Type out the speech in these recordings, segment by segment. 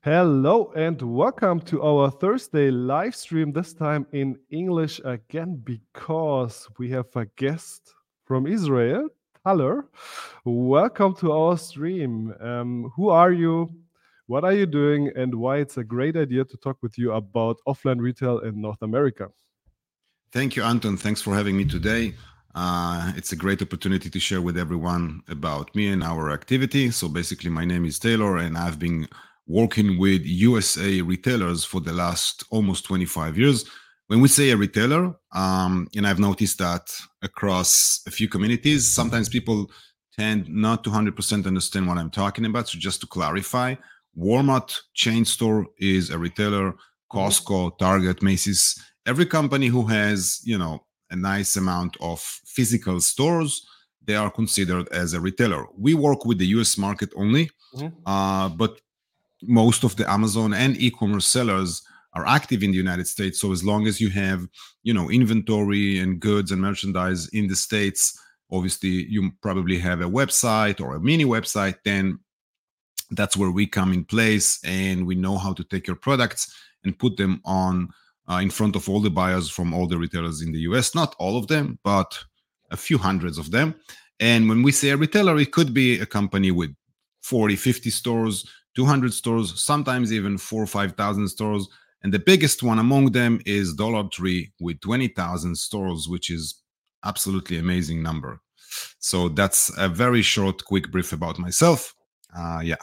Hello and welcome to our Thursday live stream, this time in English again, because we have a guest from Israel, Taler. Welcome to our stream. Who are you? What are you doing? And why it's a great idea to talk with you about offline retail in North America. Thank you, Anton. Thanks for having me today. It's a great opportunity to share with everyone about me and our activity. So basically, my name is Taylor, and I've been working with USA retailers for the last almost 25 years. When we say a retailer, and I've noticed that across a few communities, sometimes people tend not to 100% understand what I'm talking about. So just to clarify, Walmart chain store is a retailer, Costco, Target, Macy's, every company who has, a nice amount of physical stores, they are considered as a retailer. We work with the US market only, but most of the Amazon and e-commerce sellers are active in the United States. So as long as you have, inventory and goods and merchandise in the States, obviously you probably have a website or a mini website, then that's where we come in place, and we know how to take your products and put them on in front of all the buyers from all the retailers in the US. Not all of them, but a few hundreds of them. And when we say a retailer, it could be a company with 40, 50 stores, 200 stores, sometimes even 4,000 or 5,000 stores. And the biggest one among them is Dollar Tree with 20,000 stores, which is absolutely amazing number. So that's a very short, quick brief about myself. Yeah.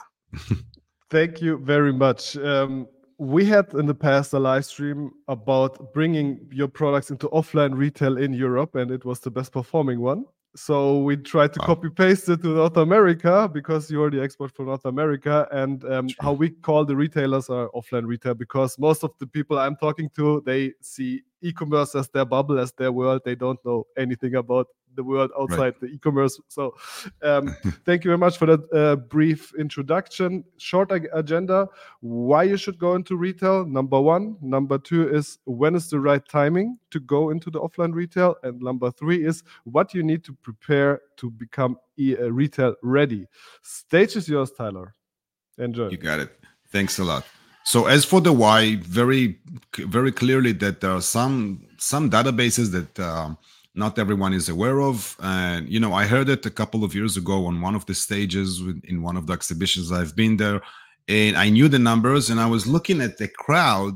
Thank you very much. We had in the past a live stream about bringing your products into offline retail in Europe, and it was the best performing one. So we tried to copy paste it to North America because you're the expert for North America, and how we call the retailers are offline retail, because most of the people I'm talking to, they see e-commerce as their bubble, as their world. They don't know anything about the world outside the e-commerce. So thank you very much for that brief introduction. Short agenda: why you should go into retail, number one. Number two is, when is the right timing to go into the offline retail? And number three is, what you need to prepare to become retail ready. Stage is yours, Tyler. Enjoy. You got it. Thanks a lot. So as for the why, very clearly that there are some databases that not everyone is aware of. And, I heard it a couple of years ago on one of the stages in one of the exhibitions I've been there. And I knew the numbers, and I was looking at the crowd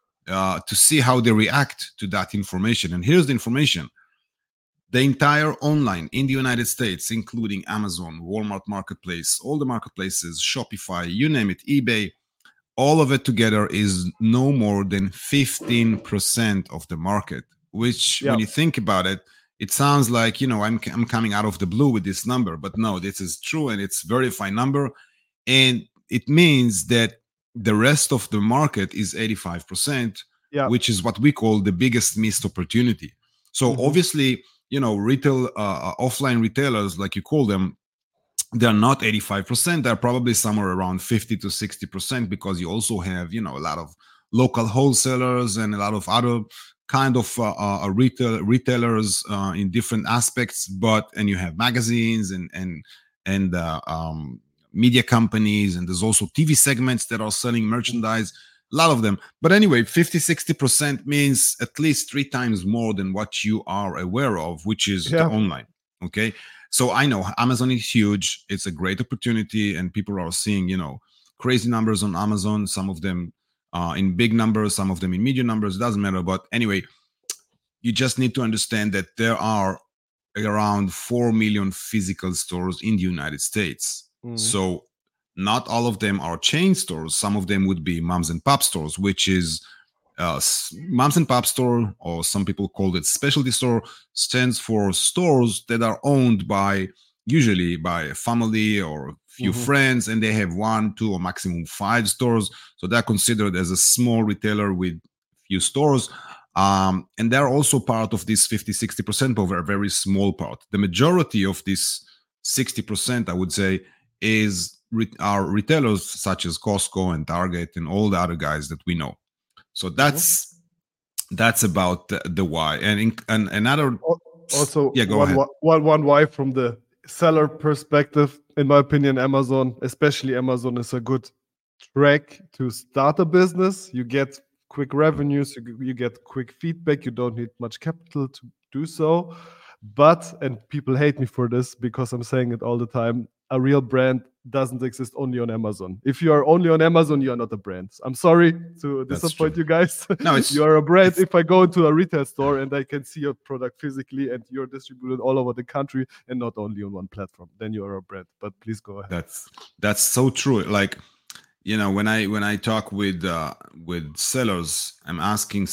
to see how they react to that information. And here's the information. The entire online in the United States, including Amazon, Walmart Marketplace, all the marketplaces, Shopify, you name it, eBay, all of it together is no more than 15% of the market, which when you think about it, it sounds like, I'm coming out of the blue with this number, but no, this is true, and it's verified number. And it means that the rest of the market is 85%, which is what we call the biggest missed opportunity. So obviously, retail, offline retailers, like you call them, they're not 85%. They're probably somewhere around 50 to 60%, because you also have, a lot of local wholesalers and a lot of other kind of retailers in different aspects. And you have magazines and media companies, and there's also TV segments that are selling merchandise. A lot of them. But anyway, 50-60% means at least 3 times more than what you are aware of, which is the online. Okay. So I know Amazon is huge. It's a great opportunity, and people are seeing, crazy numbers on Amazon. Some of them in big numbers, some of them in medium numbers. It doesn't matter. But anyway, you just need to understand that there are around 4 million physical stores in the United States. So not all of them are chain stores. Some of them would be moms and pop stores, which is moms and pop store, or some people call it specialty store, stands for stores that are owned usually by a family or a few friends, and they have 1, 2, or maximum 5 stores. So they're considered as a small retailer with few stores. And they're also part of this 50-60%, but a very small part. The majority of this 60%, I would say, are retailers such as Costco and Target and all the other guys that we know. So that's about the why. And another also, go ahead. One why from the seller perspective, in my opinion, Amazon, especially Amazon, is a good track to start a business. You get quick revenues, you get quick feedback, you don't need much capital to do so. But, and people hate me for this because I'm saying it all the time, a real brand doesn't exist only on Amazon. If you are only on Amazon, you are not a brand. I'm sorry to disappoint you guys. No, you are a brand. If I go into a retail store and I can see your product physically and you're distributed all over the country and not only on one platform, then you are a brand. But please go ahead. That's so true. Like, you know, when I talk with sellers, I'm asking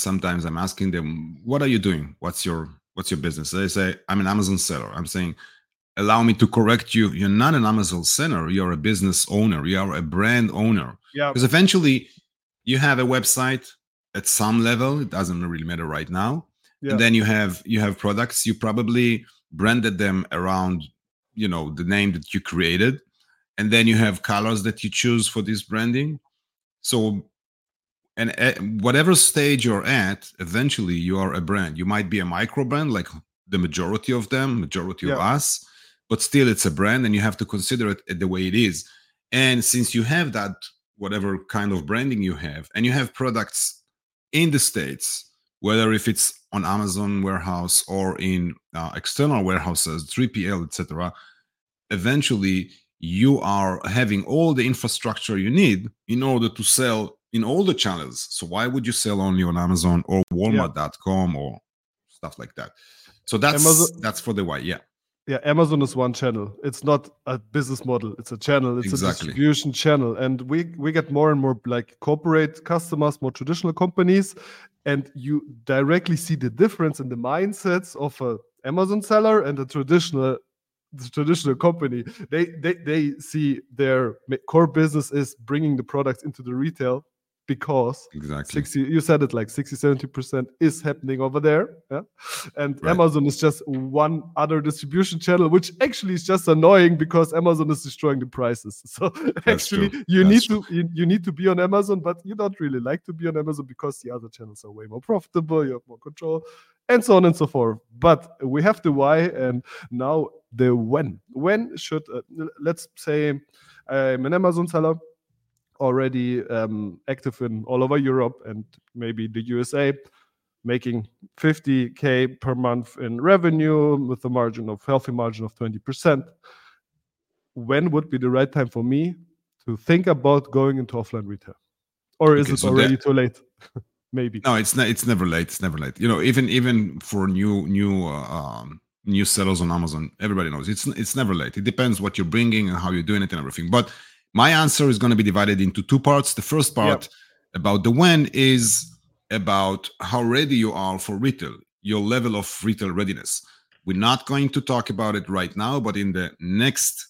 them, what are you doing? What's your business? They say, I'm an Amazon seller. I'm saying, allow me to correct you. You're not an Amazon seller. You're a business owner. You are a brand owner. Yeah. Because eventually you have a website at some level. It doesn't really matter right now. Yeah. And then you have products. You probably branded them around, you know, the name that you created. And then you have colors that you choose for this branding. So, and at whatever stage you're at, eventually you are a brand. You might be a micro brand, like the majority of us, but still it's a brand and you have to consider it the way it is. And since you have that, whatever kind of branding you have, and you have products in the States, whether if it's on Amazon warehouse or in external warehouses, 3PL, etc., eventually you are having all the infrastructure you need in order to sell in all the channels. So why would you sell only on Amazon or Walmart.com or stuff like that? So that's for the why. Yeah. Yeah, Amazon is one channel. It's not a business model. It's a channel. It's a distribution channel. And we get more and more like corporate customers, more traditional companies. And you directly see the difference in the mindsets of an Amazon seller and a traditional company. They see their core business is bringing the products into the retail, because 60-70% is happening over there. Yeah? And Amazon is just one other distribution channel, which actually is just annoying because Amazon is destroying the prices. So actually you need to be on Amazon, but you don't really like to be on Amazon because the other channels are way more profitable, you have more control, and so on and so forth. But we have the why, and now the when. When should, let's say I'm an Amazon seller, already active in all over Europe and maybe the USA, making 50K per month in revenue with a healthy margin of 20%. When would be the right time for me to think about going into offline retail? Or is it already too late? Maybe. No, it's never late. It's never late. You know, even for new sellers on Amazon, everybody knows it's never late. It depends what you're bringing and how you're doing it and everything. But my answer is going to be divided into two parts. The first part about the when is about how ready you are for retail, your level of retail readiness. We're not going to talk about it right now, but in the next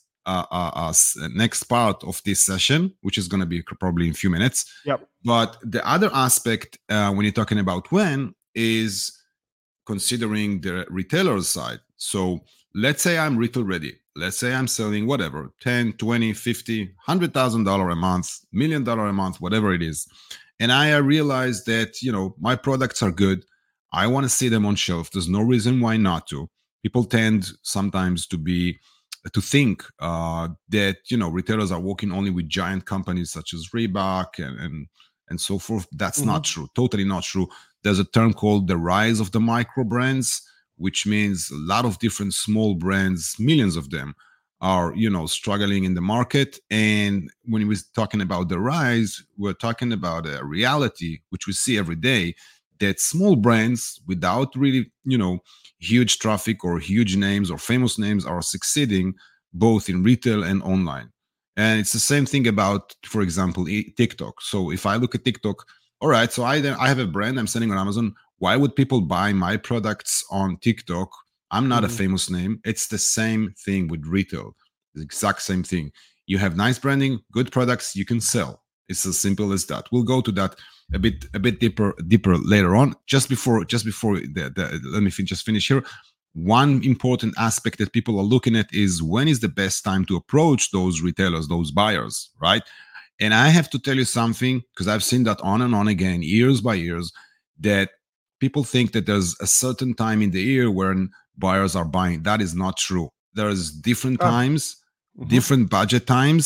part of this session, which is going to be probably in a few minutes. Yep. But the other aspect when you're talking about when is considering the retailer's side. So let's say I'm retail ready. Let's say I'm selling whatever, 10, 20, 50, $100,000 a month, $1 million a month, whatever it is. And I realize that, you know, my products are good. I want to see them on shelf. There's no reason why not to. People tend sometimes to think that, you know, retailers are working only with giant companies such as Reebok and so forth. That's not true. Totally not true. There's a term called the rise of the micro brands, which means a lot of different small brands, millions of them, are, you know, struggling in the market. And when we're talking about the rise, we're talking about a reality, which we see every day, that small brands without really, you know, huge traffic or huge names or famous names are succeeding both in retail and online. And it's the same thing about, for example, TikTok. So if I look at TikTok, all right, so I have a brand I'm selling on Amazon. Why would people buy my products on TikTok? I'm not a famous name. It's the same thing with retail. The exact same thing. You have nice branding, good products, you can sell. It's as simple as that. We'll go to that a bit deeper later on. Just before let me just finish here. One important aspect that people are looking at is when is the best time to approach those retailers, those buyers, right? And I have to tell you something, because I've seen that on and on again, years by years, that people think that there's a certain time in the year when buyers are buying. That is not true. There's different times, different budget times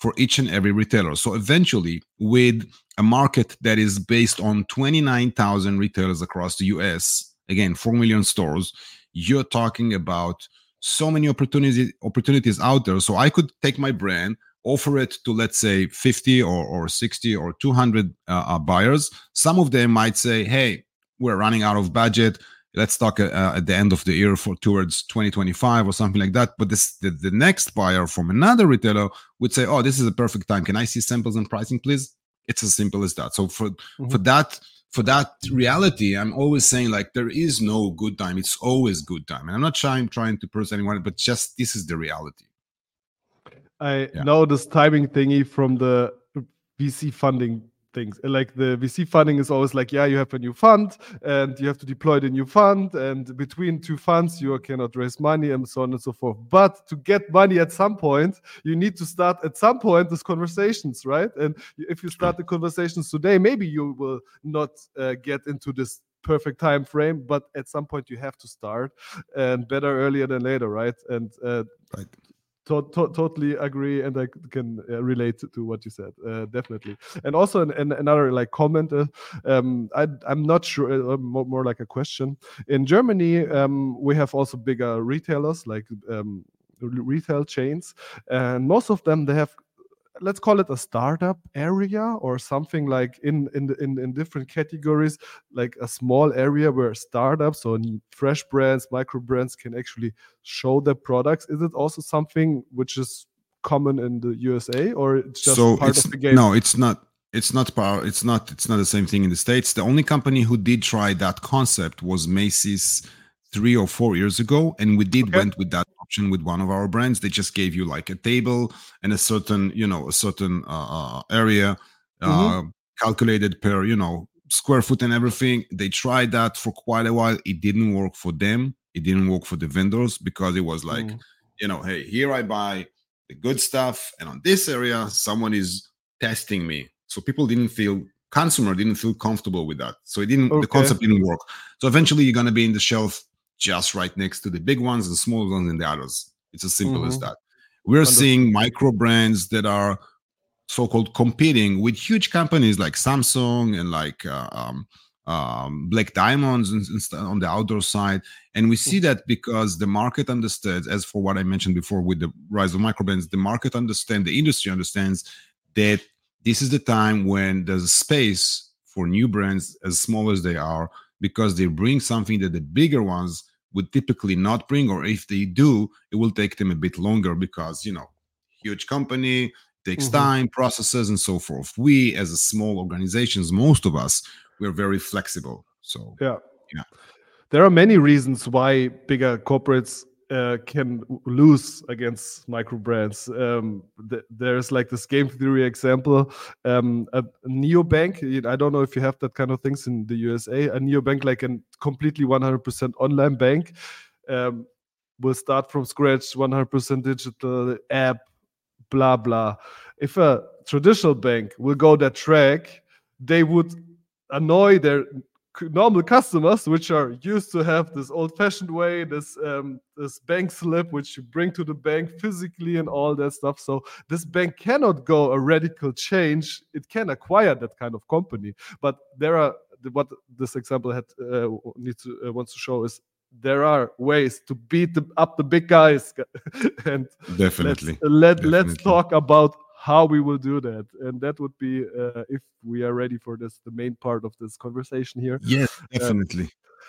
for each and every retailer. So eventually, with a market that is based on 29,000 retailers across the US, again, 4 million stores, you're talking about so many opportunities out there. So I could take my brand, offer it to, let's say, 50 or 60 or 200 buyers. Some of them might say, hey, we're running out of budget. Let's talk at the end of the year for towards 2025 or something like that. But the next buyer from another retailer would say, oh, this is a perfect time. Can I see samples and pricing, please? It's as simple as that. So for that reality, I'm always saying, like, there is no good time. It's always good time. And I'm not trying to press anyone, but just this is the reality. I know this timing thingy from the VC funding things. Like, the VC funding is always like, yeah, you have a new fund and you have to deploy the new fund, and between two funds you cannot raise money, and so on and so forth. But to get money at some point, you need to start at some point these conversations, right? And if you start the conversations today, maybe you will not get into this perfect time frame, but at some point you have to start, and better earlier than later, right? And right. Totally agree, and I can relate to what you said, definitely. And also another like comment, I'm not sure, more like a question. In Germany, we have also bigger retailers, like retail chains, and most of them, they have, let's call it a startup area or something, like in different categories, like a small area where startups or fresh brands, micro brands can actually show their products. Is it also something which is common in the USA, or it's just part of the game? No, it's not. It's not the same thing in the States. The only company who did try that concept was Macy's 3 or 4 years ago, and we did went with that option with one of our brands. They just gave you like a table and a certain area calculated per square foot and everything. They tried that for quite a while. It didn't work for them. It didn't work for the vendors, because it was like, hey, here I buy the good stuff, and on this area someone is testing me. So consumer didn't feel comfortable with that. So the concept didn't work. So eventually you're going to be in the shelf just right next to the big ones and small ones and the others. It's as simple as that. We're seeing micro brands that are so-called competing with huge companies like Samsung and like Black Diamonds and on the outdoor side. And we see that because the market understands, as for what I mentioned before with the rise of micro brands, the market understands, the industry understands that this is the time when there's a space for new brands, as small as they are, because they bring something that the bigger ones would typically not bring, or if they do, it will take them a bit longer because, huge company takes time, processes, and so forth. We, as a small organizations, most of us, we're very flexible. So, yeah. There are many reasons why bigger corporates can lose against micro brands. There's like this game theory example, a neobank. I don't know if you have that kind of things in the USA. A neobank, like a completely 100% online bank, will start from scratch, 100% digital app, blah blah. If a traditional bank will go that track, they would annoy their normal customers, which are used to have this old-fashioned way, this bank slip which you bring to the bank physically and all that stuff. So this bank cannot go a radical change. It can acquire that kind of company, but there are, what this example wants to show is, there are ways to beat up the big guys. And definitely let's talk about how we will do that, and that would be, if we are ready for this, the main part of this conversation here. Yes, definitely.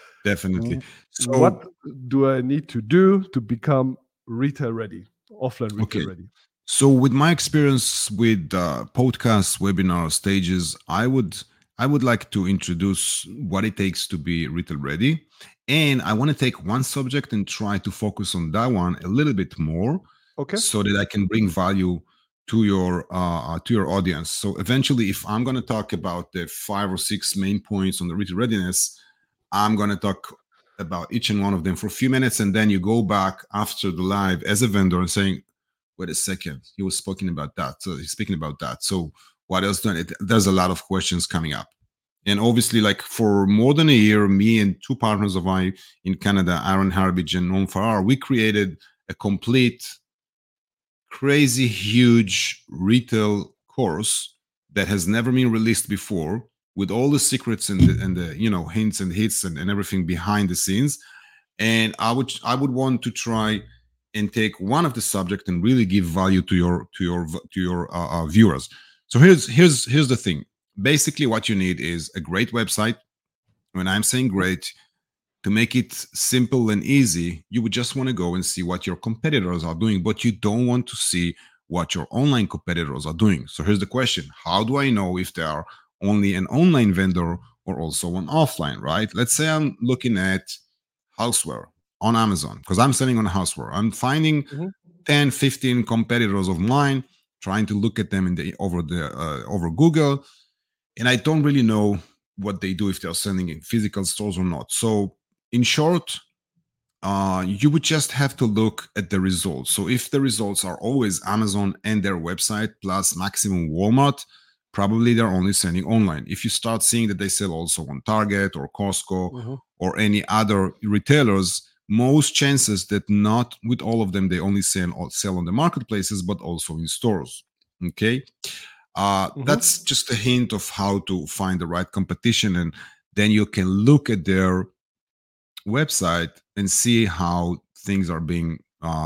So what do I need to do to become retail ready, offline retail ready? So with my experience with podcasts, webinars, stages, I would like to introduce what it takes to be retail ready, and I want to take one subject and try to focus on that one a little bit more, so that I can bring value to your audience. So eventually, if I'm going to talk about the 5 or 6 main points on the retail readiness, I'm going to talk about each and one of them for a few minutes, and then you go back after the live as a vendor and saying, wait a second, he was speaking about that. So he's speaking about that. So what else? There's a lot of questions coming up. And obviously, like for more than a year, me and 2 partners of mine in Canada, Aaron Harbidge and Noam Farrar, we created a complete crazy huge retail course that has never been released before, with all the secrets and the hints and hits and everything behind the scenes. And I would want to try and take one of the subject and really give value to your viewers. So here's the thing. Basically, what you need is a great website. When I'm saying great, to make it simple and easy, you would just want to go and see what your competitors are doing, but you don't want to see what your online competitors are doing. So here's the question: how do I know if they are only an online vendor or also an offline, right? Let's say I'm looking at houseware on Amazon because I'm selling on houseware. I'm finding Mhm. 10, 15 competitors of mine, trying to look at them in the over Google, and I don't really know what they do, if they're selling in physical stores or not. So in short, you would just have to look at the results. So if the results are always Amazon and their website plus maximum Walmart, probably they're only selling online. If you start seeing that they sell also on Target or Costco Mhm. or any other retailers, most chances that not with all of them they only sell on the marketplaces, but also in stores. Okay, Mhm. that's just a hint of how to find the right competition, and then you can look at their website and see how things are being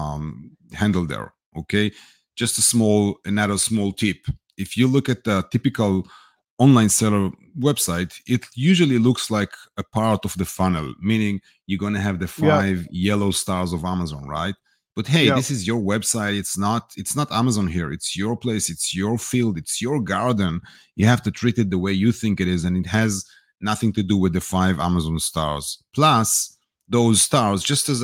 handled there. Okay, just another small tip. If you look at the typical online seller website, it usually looks like a part of the funnel, meaning you're going to have the Yeah. 5 yellow stars of Amazon, right? But hey, Yeah. this is your website. It's not Amazon here. It's your place, it's your field, it's your garden. You have to treat it the way you think it is, and it has nothing to do with the 5 Amazon stars. Plus, those stars,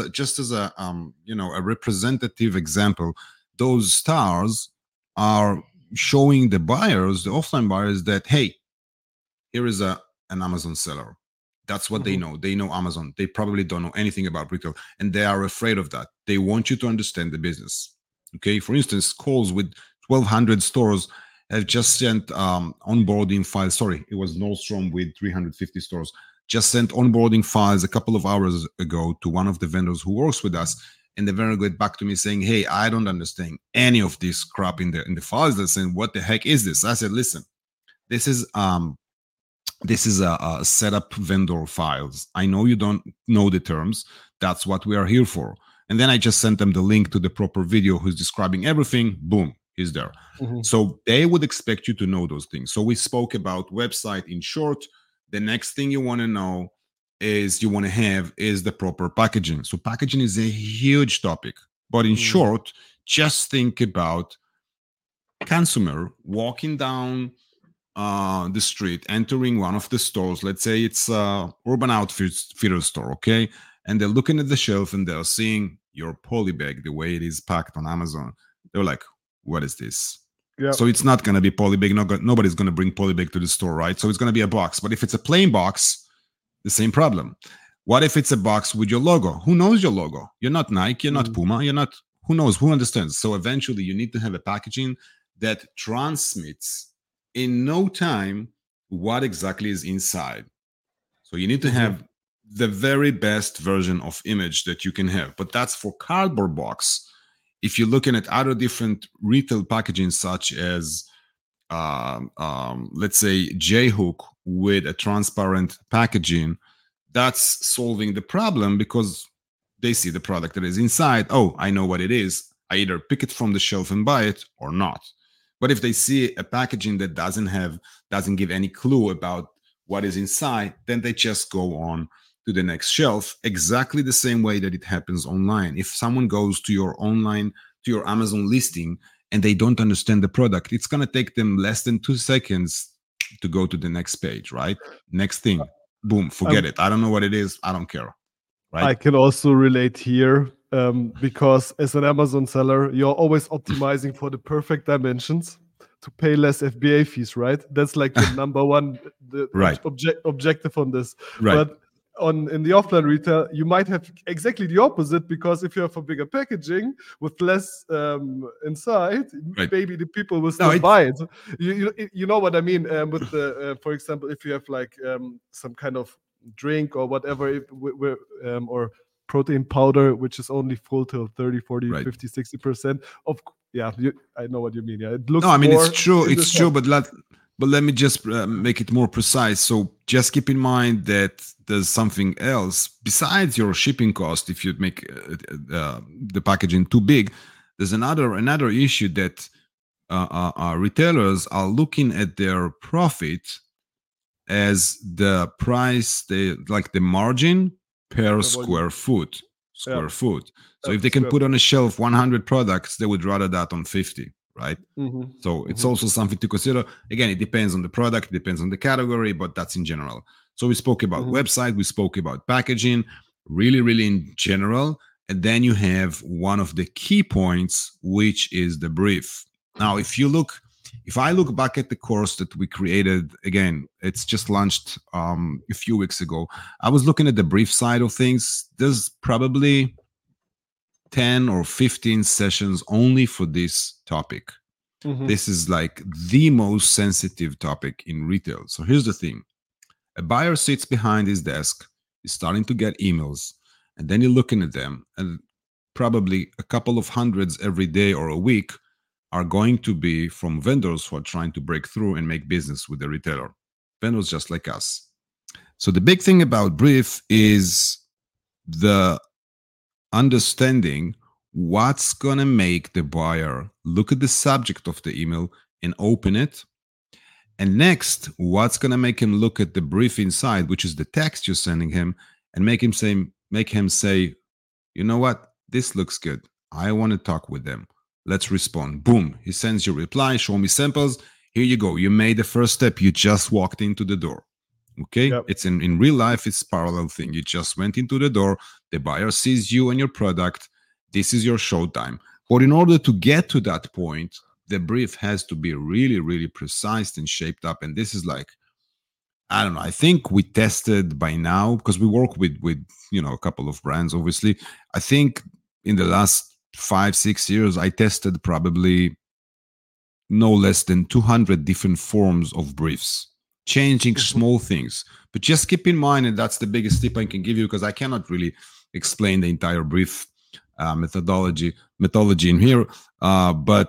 just as a representative example, those stars are showing the buyers, the offline buyers, that hey, here is an Amazon seller. That's what they Mhm. know. They know Amazon. They probably don't know anything about retail, and they are afraid of that. They want you to understand the business. Okay, for instance, Kohl's with 1,200 stores have just sent onboarding files. Sorry, it was Nordstrom with 350 stores. Just sent onboarding files a couple of hours ago to one of the vendors who works with us, and the vendor got back to me saying, "Hey, I don't understand any of this crap in the files. They're saying, what the heck is this?" I said, "Listen, this is a setup vendor files. I know you don't know the terms. That's what we are here for." And then I just sent them the link to the proper video who's describing everything. Boom, he's there. Mhm. So they would expect you to know those things. So we spoke about website in short. The next thing you want to know is the proper packaging. So packaging is a huge topic. But in Mhm. short, just think about consumer walking down the street, entering one of the stores. Let's say it's Urban Outfitters store, okay? And they're looking at the shelf and they're seeing your poly bag the way it is packed on Amazon. They're like, "What is this?" Yeah. So it's not gonna be poly bag. Nobody's gonna bring poly bag to the store, right? So it's gonna be a box. But if it's a plain box, the same problem. What if it's a box with your logo? Who knows your logo? You're not Nike. You're not Mhm. Puma. You're not. Who knows? Who understands? So eventually, you need to have a packaging that transmits in no time what exactly is inside. So you need to Mhm. have the very best version of image that you can have. But that's for cardboard box. If you're looking at other different retail packaging, such as let's say J-hook with a transparent packaging, that's solving the problem because they see the product that is inside. Oh, I know what it is. I either pick it from the shelf and buy it or not. But if they see a packaging that doesn't give any clue about what is inside, then they just go on to the next shelf, exactly the same way that it happens online. If someone goes to your Amazon listing and they don't understand the product, it's going to take them less than 2 seconds to go to the next page, right? Next thing, boom, forget I'm it. I don't know what it is. I don't care, right? I can also relate here because as an Amazon seller, you're always optimizing for the perfect dimensions to pay less FBA fees, right? That's like the number one Right, objective on this. right, But on in the offline retail, you might have exactly the opposite because if you have a bigger packaging with less inside, right. maybe the people will No, still it's buy it. You know what I mean with the for example, if you have like some kind of drink or whatever, or protein powder, which is only full to 30, 40, Right. 50, 60% of, I know what you mean. Yeah, it No, looks I mean more it's true. in the It's true, shop. but let me just make it more precise. So just keep in mind that there's something else besides your shipping cost. If you make the packaging too big, there's another issue that retailers are looking at their profit as the price, they like the margin per The volume. Yeah, square foot. So if per they can square put foot. on a shelf 100 products, they would rather that on 50, right? Mhm, So it's mhm, also something to consider. Again, it depends on the product, it depends on the category, but that's in general. So we spoke about mhm. website, we spoke about packaging, really, really in general. And then you have one of the key points, which is the brief. Now, if I look back at the course that we created, again, it's just launched a few weeks ago. I was looking at the brief side of things. There's probably 10 or 15 sessions only for this topic. Mhm. This is like the most sensitive topic in retail. So here's the thing: a buyer sits behind his desk, is starting to get emails, and then you're looking at them, and probably a couple of hundreds every day or a week are going to be from vendors who are trying to break through and make business with the retailer. Vendors just like us. So the big thing about brief is the understanding what's going to make the buyer look at the subject of the email and open it. And next, what's going to make him look at the brief inside, which is the text you're sending him, and make him say, you know what, this looks good. I want to talk with them. Let's respond. Boom. He sends you a reply. Show me samples. Here you go. You made the first step. You just walked into the door. Okay. Yep. It's in real life, it's parallel thing. You just went into the door. The buyer sees you and your product. This is your showtime. But in order to get to that point, the brief has to be really, really precise and shaped up. And this is like, I don't know. I think we tested by now because we work with a couple of brands. Obviously, I think in the last 5-6 years, I tested probably no less than 200 different forms of briefs, changing Mhm. small things. But just keep in mind, and that's the biggest tip I can give you because I cannot really explain the entire brief methodology in here. But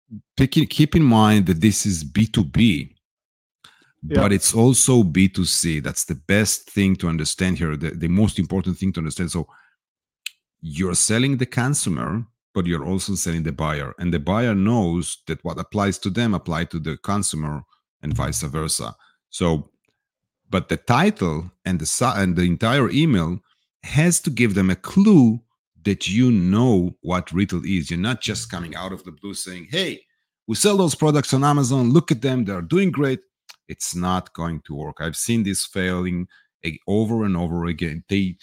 keep in mind that this is B2B. Yeah. But it's also B2C. That's the best thing to understand here, the most important thing to understand. So you're selling the consumer, but you're also selling the buyer. And the buyer knows that what applies to them apply to the consumer and vice versa. So, but the title and the entire email has to give them a clue that you know what retail is. You're not just coming out of the blue saying, hey, we sell those products on Amazon. Look at them. They're doing great. It's not going to work. I've seen this failing over and over again.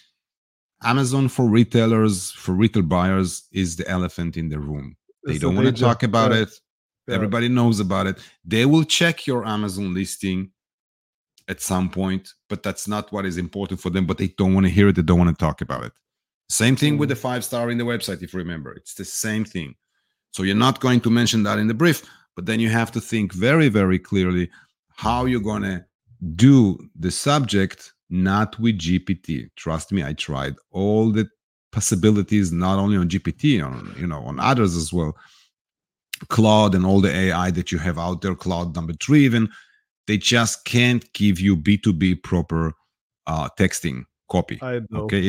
Amazon for retailers, for retail buyers, is the elephant in the room. They It's a don't want to danger. talk about Yeah. it. Yeah. Everybody knows about it. They will check your Amazon listing at some point, but that's not what is important for them. But they don't want to hear it. They don't want to talk about it. Same thing with the 5-star in the website, if you remember. It's the same thing. So you're not going to mention that in the brief, but then you have to think very, very clearly how you're going to do the subject, not with GPT. Trust me, I tried all the possibilities, not only on GPT, on others as well. Claude and all the AI that you have out there, Claude number 3 even, they just can't give you B2B proper texting copy. I know. Okay,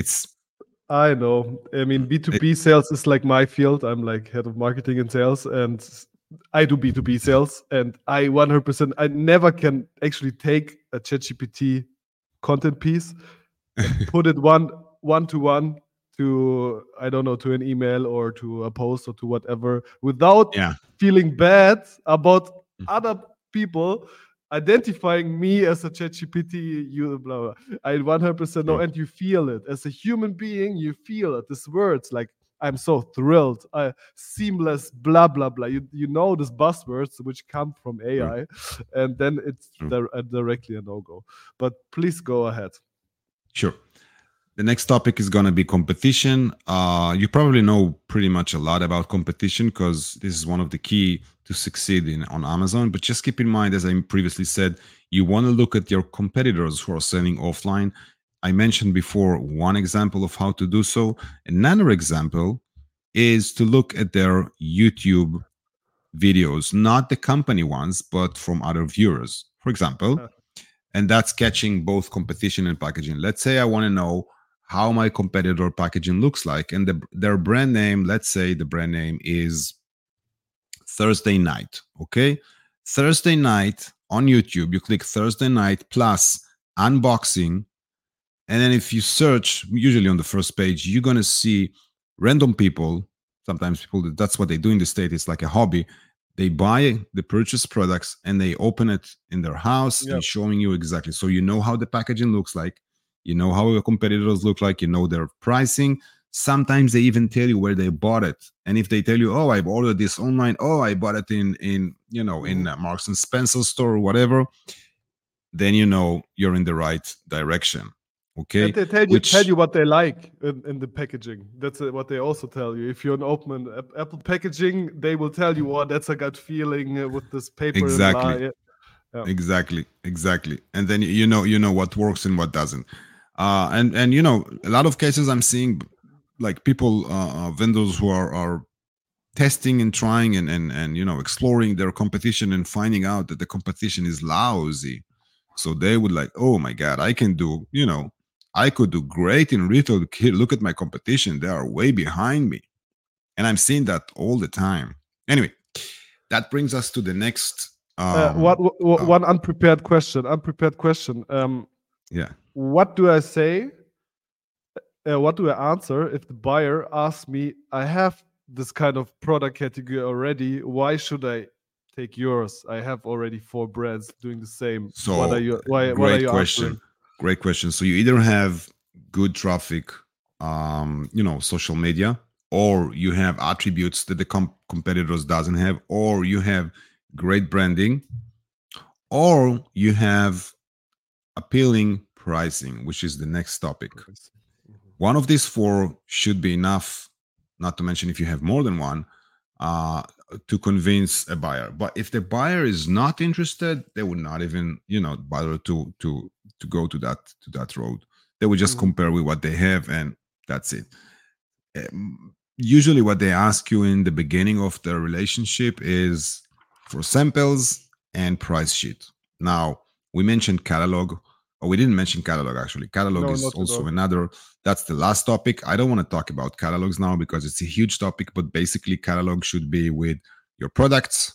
I know. I mean, B2B sales is like my field. I'm like head of marketing and sales, and I do B2B sales. And I 100%, I never can actually take a ChatGPT content piece and put it one to one to, I don't know, to an email or to a post or to whatever without yeah. feeling bad about other people identifying me as a ChatGPT, you blah, blah. I 100% know, Sure. and you feel it as a human being. You feel it. These words, like I'm so thrilled, seamless, blah blah blah. You know these buzzwords which come from AI, and then it's directly a no go. But please go ahead. Sure. The next topic is going to be competition. You probably know pretty much a lot about competition because this is one of the key to succeed on Amazon. But just keep in mind, as I previously said, you want to look at your competitors who are selling offline. I mentioned before one example of how to do so. Another example is to look at their YouTube videos, not the company ones, but from other viewers, for example. And that's catching both competition and packaging. Let's say I want to know how my competitor packaging looks like, and their brand name, let's say the brand name is Thursday Night. Okay. Thursday Night on YouTube, you click Thursday Night plus unboxing. And then if you search, usually on the first page, you're going to see random people. Sometimes people, that's what they do in the state. It's like a hobby. They buy the purchased products and they open it in their house and showing you exactly. So you know how the packaging looks like. You know how your competitors look like. You know their pricing. Sometimes they even tell you where they bought it. And if they tell you, oh, I've ordered this online. Oh, I bought it in Marks and Spencer store or whatever. Then you know you're in the right direction. Okay. And they tell you what they like in the packaging. That's what they also tell you. If you're an open Apple packaging, they will tell you, "Oh, that's a gut feeling with this paper." Exactly. Exactly. And then you know what works and what doesn't. And a lot of cases I'm seeing like people, vendors who are testing and trying and exploring their competition and finding out that the competition is lousy. So they would like, oh my God, I could do great in retail. Look at my competition. They are way behind me. And I'm seeing that all the time. Anyway, that brings us to the next. One unprepared question. Yeah. What do I say? What do I answer if the buyer asks me, I have this kind of product category already. Why should I take yours? I have already 4 brands doing the same. So what are you question. Answering? Great question. So you either have good traffic, social media, or you have attributes that the competitors doesn't have, or you have great branding, or you have appealing pricing, which is the next topic. One of these 4 should be enough, not to mention if you have more than one, to convince a buyer. But if the buyer is not interested, they would not even, bother to go to that road. They would just compare with what they have, and that's it. Usually what they ask you in the beginning of the relationship is for samples and price sheet. Now, we mentioned catalog, or we didn't mention catalog actually. Catalog is also another, that's the last topic. I don't want to talk about catalogs now because it's a huge topic, but basically catalog should be with your products,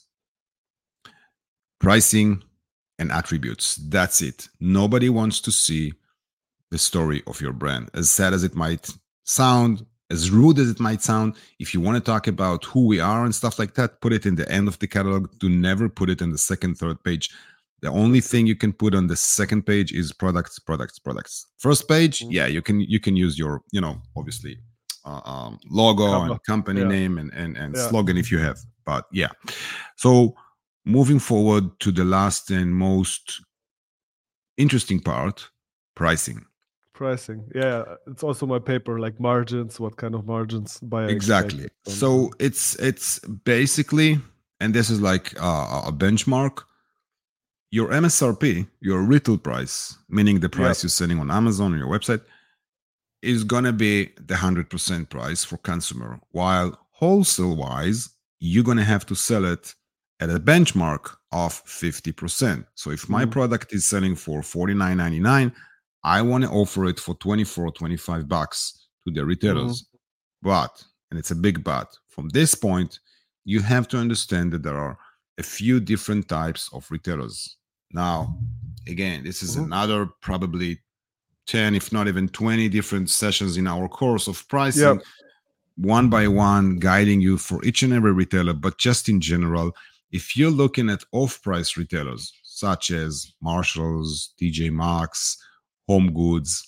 pricing, and attributes. That's it. Nobody wants to see the story of your brand. As sad as it might sound, as rude as it might sound, if you want to talk about who we are and stuff like that, put it in the end of the catalog. Do never put it in the second, third page. The only thing you can put on the second page is products. First page, you can use your, obviously, logo and company name and slogan if you have. But yeah, so moving forward to the last and most interesting part, pricing. Yeah, it's also my paper, like margins. What kind of margins buyer exactly expect. So it's basically, and this is like a benchmark, your MSRP, your retail price, meaning the price you're selling on Amazon or your website, is gonna be the 100% price for consumer, while wholesale wise you're gonna have to sell it at a benchmark of 50%. So if my product is selling for $49.99, I want to offer it for $24, $25 to the retailers. But, and it's a big but, from this point, you have to understand that there are a few different types of retailers. Now, again, this is another probably 10, if not even 20 different sessions in our course of pricing, one by one, guiding you for each and every retailer. But just in general, if you're looking at off-price retailers, such as Marshalls, TJ Maxx, Home Goods,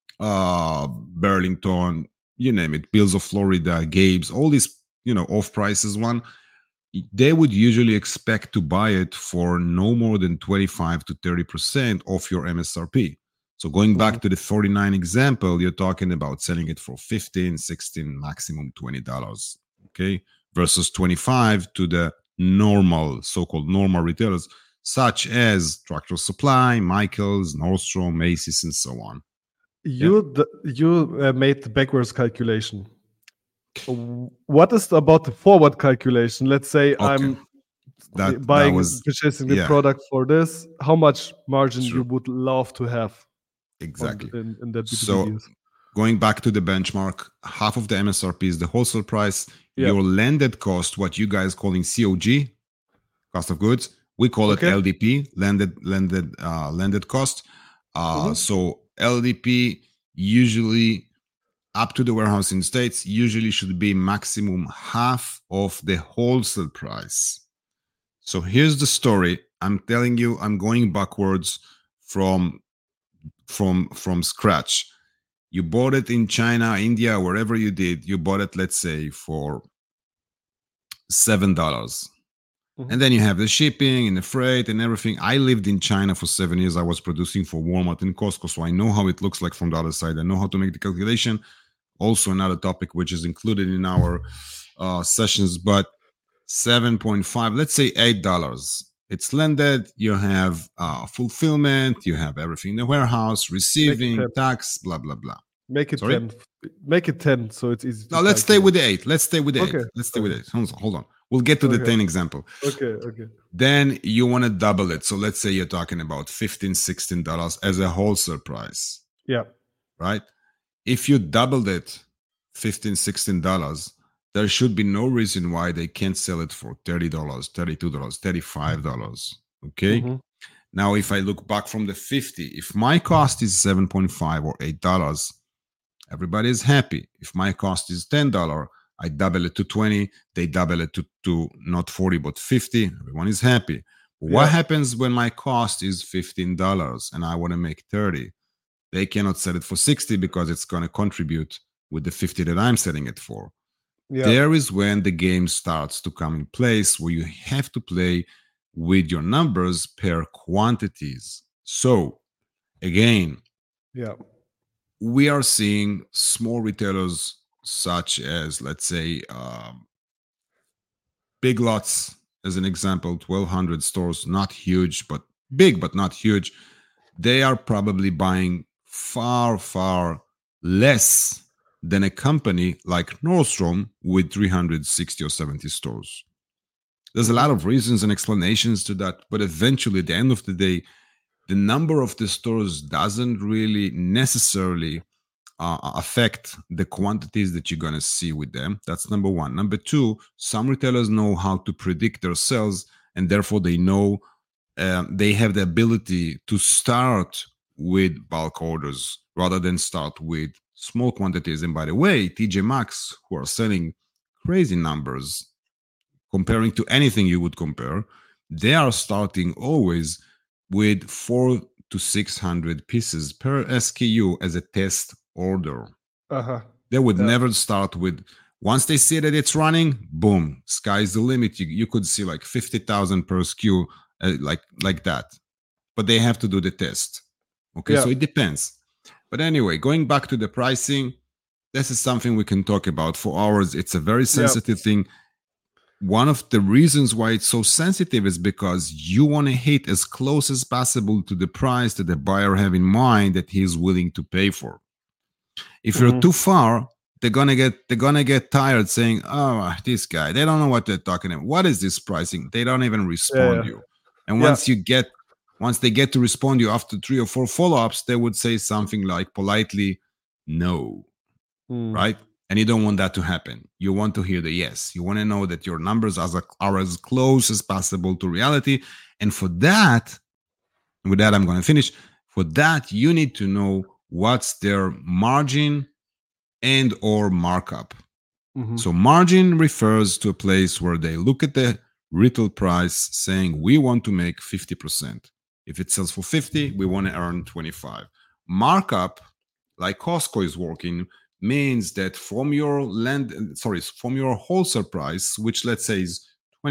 Burlington, you name it, Bills of Florida, Gabe's, all these, off-prices one, they would usually expect to buy it for no more than 25 to 30% off your MSRP. So going back to the 49 example, you're talking about selling it for $15, $16, maximum $20, okay? Versus 25 to the normal, so-called normal retailers, such as Tractor Supply, Michaels, Nordstrom, Macy's, and so on. You made the backwards calculation. What is about the forward calculation? Let's say I'm purchasing the product for this. How much margin you would love to have? Exactly. In that B2B so deals. Going back to the benchmark, half of the MSRP is the wholesale price. Your landed cost, what you guys calling COG, cost of goods, we call it LDP, landed cost. So LDP usually up to the warehouse in States usually should be maximum half of the wholesale price. So here's the story. I'm telling you, I'm going backwards from scratch. You bought it in China, India, wherever you did. You bought it, let's say, for $7. And then you have the shipping and the freight and everything. I lived in China for 7 years. I was producing for Walmart and Costco, so I know how it looks like from the other side. I know how to make the calculation. Also, another topic which is included in our sessions, but 7.5, let's say $8. It's landed. You have fulfillment. You have everything in the warehouse, receiving, tax, blah, blah, blah. Make it 10. Make it 10, so it's easy. No, let's stay with the 8. Let's stay with the 8. Let's stay with 8. Hold on. We'll get to the 10 example. Okay. Then you want to double it. So let's say you're talking about $15, $16 as a wholesale price. Yeah. Right? If you doubled it, $15, $16, there should be no reason why they can't sell it for $30, $32, $35. Okay? Now, if I look back from the 50, if my cost is $7.5 or $8, everybody is happy. If my cost is $10, I double it to 20. They double it to not 40, but 50. Everyone is happy. What happens when my cost is $15 and I want to make 30? They cannot sell it for 60 because it's going to contribute with the 50 that I'm selling it for. There is when the game starts to come in place, where you have to play with your numbers per quantities. So again, we are seeing small retailers such as, let's say, Big Lots, as an example, 1,200 stores, not huge, but big, but not huge. They are probably buying far, far less than a company like Nordstrom with 360 or 70 stores. There's a lot of reasons and explanations to that, but eventually, at the end of the day, the number of the stores doesn't really necessarily affect the quantities that you're going to see with them. That's number one. Number two, some retailers know how to predict their sales, and therefore they know they have the ability to start with bulk orders rather than start with small quantities. And by the way, TJ Maxx, who are selling crazy numbers comparing to anything you would compare, they are starting always with 400 to 600 pieces per SKU as a test order. They would never start with, once they see that it's running, boom, sky's the limit. You could see like 50,000 per SKU, like that. But they have to do the test. Okay, so it depends. But anyway, going back to the pricing, this is something we can talk about for hours. It's a very sensitive thing. One of the reasons why it's so sensitive is because you want to hit as close as possible to the price that the buyer have in mind that he's willing to pay for. If you're too far, they're gonna get tired saying, "Oh, this guy, they don't know what they're talking about. What is this pricing?" They don't even respond you. And once they get to respond you after 3 or 4 follow-ups, they would say something like politely, "No," right? And you don't want that to happen. You want to hear the yes. You want to know that your numbers are as close as possible to reality. And for that, with that, I'm going to finish. For that, you need to know what's their margin and or markup. So margin refers to a place where they look at the retail price saying, we want to make 50%. If it sells for 50, we want to earn 25. Markup, like Costco is working, means that from your wholesale price, which let's say is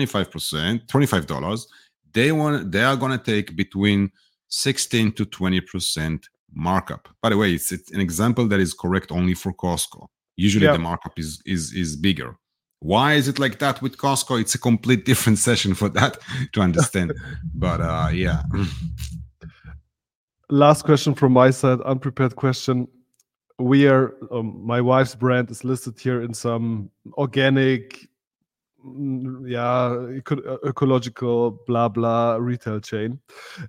$25, they are going to take between 16 to 20% markup. By the way, it's an example that is correct only for Costco. Usually the markup is bigger. Why is it like that with Costco? It's a complete different session for that to understand. But Last question from my side, unprepared question. we are my wife's brand is listed here in some organic, yeah, ecological blah blah retail chain,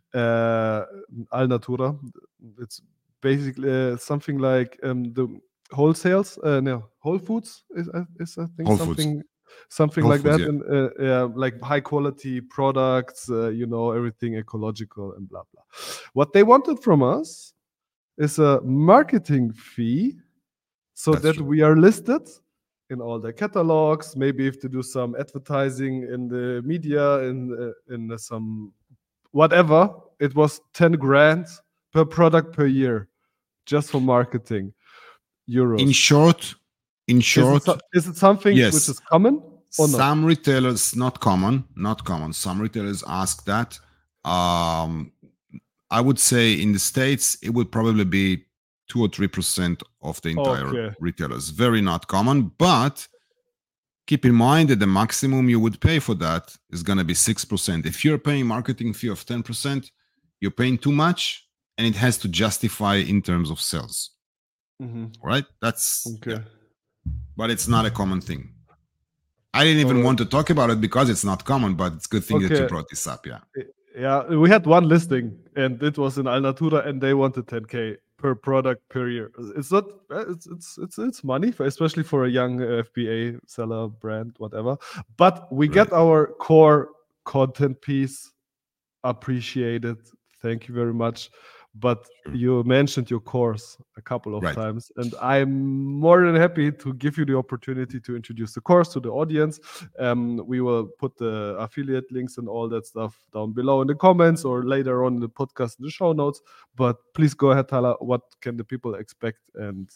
Alnatura. It's basically something like the wholesales, no, Whole Foods is I think Whole Foods. something Whole like Foods, that, yeah. and yeah, like high quality products, everything ecological and blah blah. What they wanted from us is a marketing fee so That's that true. we are listed in all the catalogs. Maybe if to do some advertising in the media, in some whatever. It was 10 grand per product per year just for marketing In euros. short, in short, Is it something which yes. is common or not? Some retailers, not common, not common. Some retailers ask that. Um, I would say in the States, it would probably be 2 or 3% of the entire Okay. retailers. Very not common, but keep in mind that the maximum you would pay for that is going to be 6%. If you're paying marketing fee of 10%, you're paying too much and it has to justify in terms of sales. Right? That's, yeah. Okay. But it's not a common thing. I didn't All even right. want to talk about it because it's not common, but it's a good thing that you Okay. brought this up. Yeah. Yeah, we had one listing, and it was in Alnatura, and they wanted 10K per product per year. It's not. It's money, especially for a young FBA seller brand, whatever. But we Right. get our core content piece appreciated. Thank you very much. But Sure. you mentioned your course a couple of Right. times, and I'm more than happy to give you the opportunity to introduce the course to the audience. We will put the affiliate links and all that stuff down below in the comments or later on in the podcast in the show notes. But please go ahead, Tala. What can the people expect, and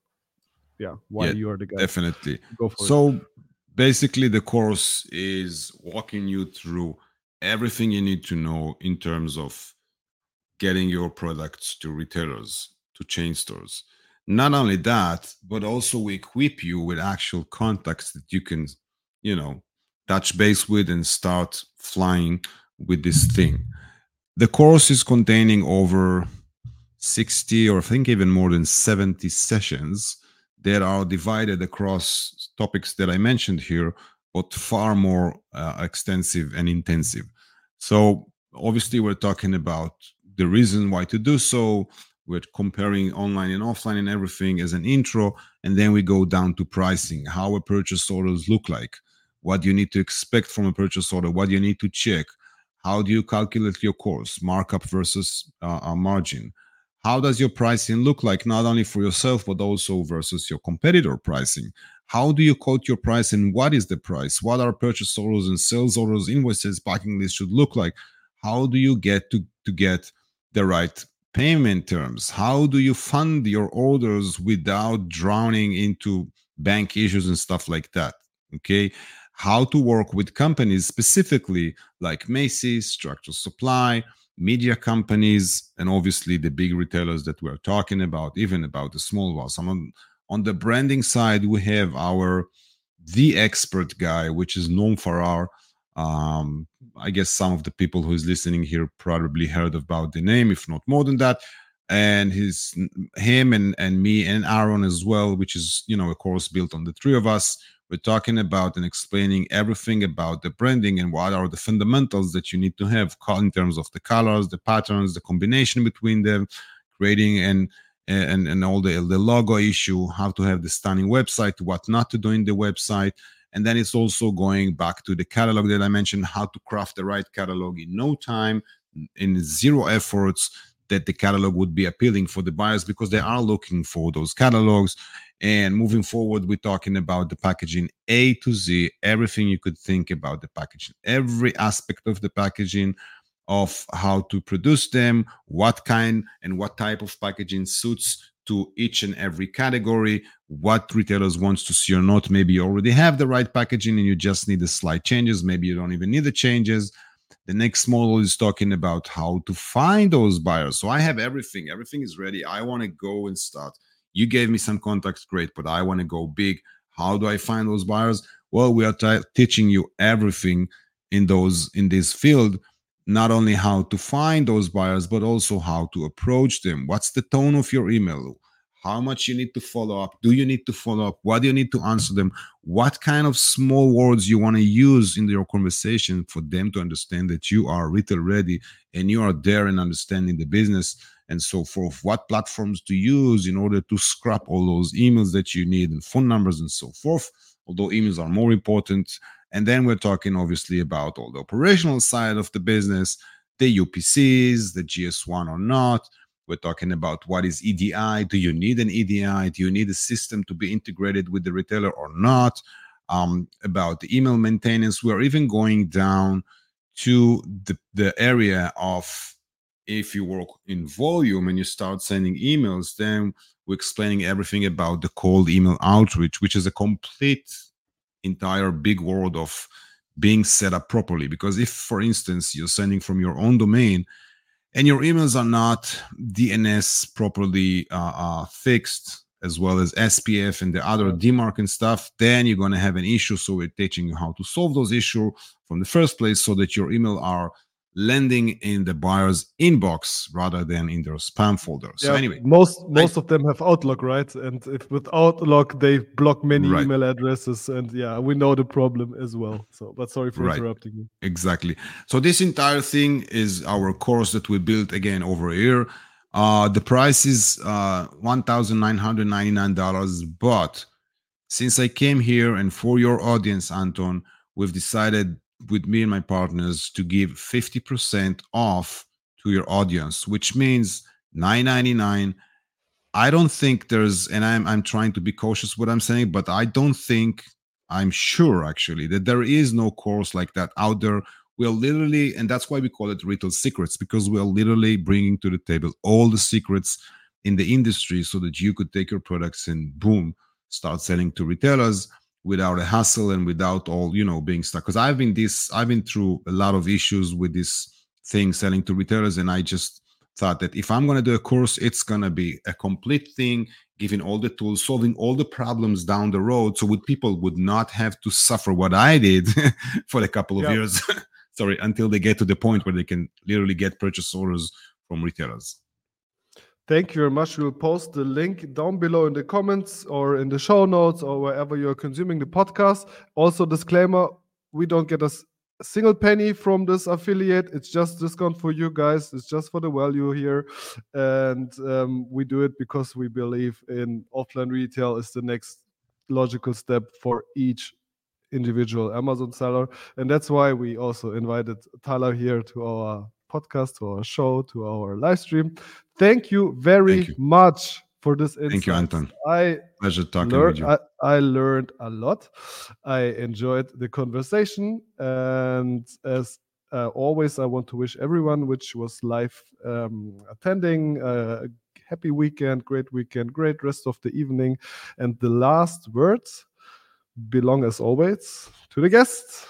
why Yeah, you are the guy? definitely. Go for it. So basically, the course is walking you through everything you need to know in terms of getting your products to retailers, to chain stores. Not only that, but also we equip you with actual contacts that you can, touch base with and start flying with this thing. The course is containing over 60 or I think even more than 70 sessions that are divided across topics that I mentioned here, but far more extensive and intensive. So obviously we're talking about the reason why to do so. We're comparing online and offline and everything as an intro. And then we go down to pricing, how a purchase orders look like, what you need to expect from a purchase order, what you need to check, how do you calculate your course, markup versus margin. How does your pricing look like, not only for yourself, but also versus your competitor pricing? How do you quote your price and what is the price? What are purchase orders and sales orders, invoices, packing lists should look like? How do you get to get the right payment terms? How do you fund your orders without drowning into bank issues and stuff like that? Okay. How to work with companies specifically like Macy's, Structural Supply, media companies, and obviously the big retailers that we're talking about, even about the small ones. On the branding side, we have the expert guy, which is Noam Farrar. I guess some of the people who is listening here probably heard about the name, if not more than that. And him and me and Aaron as well, which is a course built on the three of us. We're talking about and explaining everything about the branding and what are the fundamentals that you need to have in terms of the colors, the patterns, the combination between them, creating and all the logo issue, how to have the stunning website, what not to do in the website. And then it's also going back to the catalog that I mentioned, how to craft the right catalog in no time, in zero efforts, that the catalog would be appealing for the buyers because they are looking for those catalogs. And moving forward, we're talking about the packaging A to Z, everything you could think about the packaging, every aspect of the packaging, of how to produce them, what kind and what type of packaging suits to each and every category, what retailers wants to see or not. Maybe you already have the right packaging and you just need the slight changes. Maybe you don't even need the changes. The next model is talking about how to find those buyers. So I have everything. Everything is ready. I want to go and start. You gave me some contacts, great, but I want to go big. How do I find those buyers? Well, we are teaching you everything in this field, not only how to find those buyers, but also how to approach them. What's the tone of your email? how much you need to follow up. Do you need to follow up? What do you need to answer them? What kind of small words you want to use in your conversation for them to understand that you are retail ready and you are there and understanding the business and so forth. What platforms to use in order to scrap all those emails that you need and phone numbers and so forth, although emails are more important. And then we're talking obviously about all the operational side of the business, the UPCs, the GS1 or not. We're talking about what is EDI. Do you need an EDI? Do you need a system to be integrated with the retailer or not? About the email maintenance. We're even going down to the area of, if you work in volume and you start sending emails, then we're explaining everything about the cold email outreach, which is a complete entire big world of being set up properly. Because if, for instance, you're sending from your own domain and your emails are not DNS properly fixed, as well as SPF and the other DMARC and stuff, then you're going to have an issue. So we're teaching you how to solve those issues from the first place so that your email are landing in the buyer's inbox rather than in their spam folder. So anyway, most of them have Outlook, right? And if with Outlook they block many Right. email addresses, and we know the problem as well. So, but sorry for interrupting you. Exactly. So this entire thing is our course that we built again over a year. The price is $1,999, but since I came here and for your audience, Anton, we've decided with me and my partners to give 50% off to your audience, which means $999. I don't think there's, and I'm trying to be cautious what I'm saying, but I don't think, I'm sure actually that there is no course like that out there. We're literally, and that's why we call it Retail Secrets, because we're literally bringing to the table all the secrets in the industry so that you could take your products and boom, start selling to retailers without a hassle and without all, being stuck. Because I've been through a lot of issues with this thing, selling to retailers, and I just thought that if I'm going to do a course, it's going to be a complete thing, giving all the tools, solving all the problems down the road, so people would not have to suffer what I did for a couple of years, until they get to the point where they can literally get purchase orders from retailers. Thank you very much. We'll post the link down below in the comments or in the show notes or wherever you're consuming the podcast. Also, disclaimer, we don't get a single penny from this affiliate. It's just discount for you guys. It's just for the value here. And we do it because we believe in offline retail is the next logical step for each individual Amazon seller. And that's why we also invited Tyler here to our podcast, to our show, to our live stream. Thank you very much for this insight. Thank you, Anton. Pleasure talking with you. I learned a lot. I enjoyed the conversation. And as always, I want to wish everyone which was live attending a happy weekend, great rest of the evening. And the last words belong, as always, to the guests.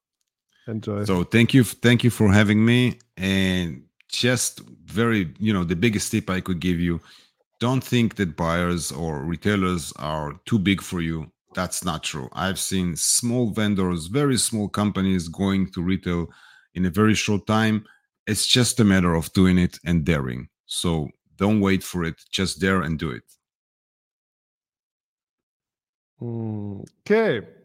Enjoy. So thank you for having me. And just very, the biggest tip I could give you, don't think that buyers or retailers are too big for you. That's not true. I've seen small vendors, very small companies going to retail in a very short time. It's just a matter of doing it and daring. So don't wait for it. Just dare and do it. Okay.